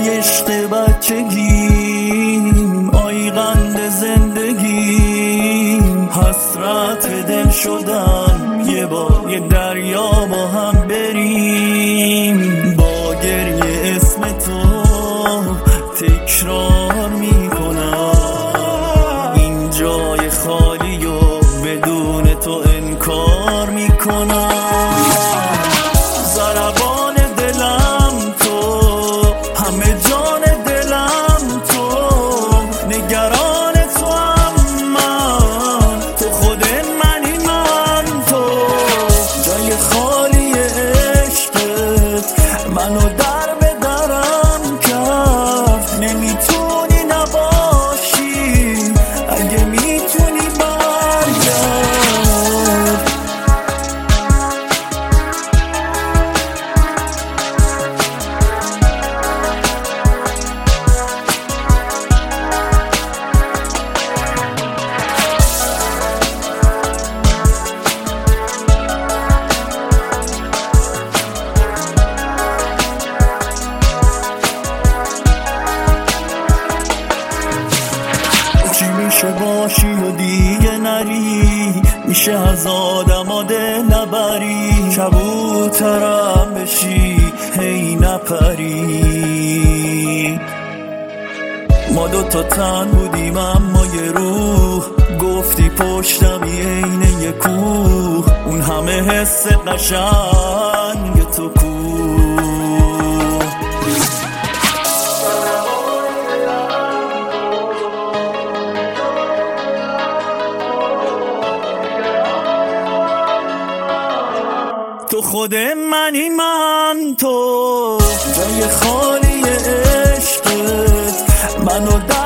آی عشق بچگیم، آی قند زندگیم، حسرت دل شدم یه بار یه دریا با هم بریم. با گریه اسم تو تکرار میکنم، این جای خالی و بدون تو انکار میکنم. ضربان دلم تو، همه جان دلم تو، نگران تو هم من، تو خود منی من تو. جای خالی عشقت منو در به درم کرد، نمیتونی نباشی اگه میتونی برگرد. چی میشه باشی و دیگه نری، میشه از آدم دل نبری، کبوترم بشی هی نپری. ما دوتا تن بودیم اما یه روح، گفتی پشتمی عین یه کوه، اون همه حس قشنگ تو کو. تو خود منی من تو، جای خالی عشقت منو در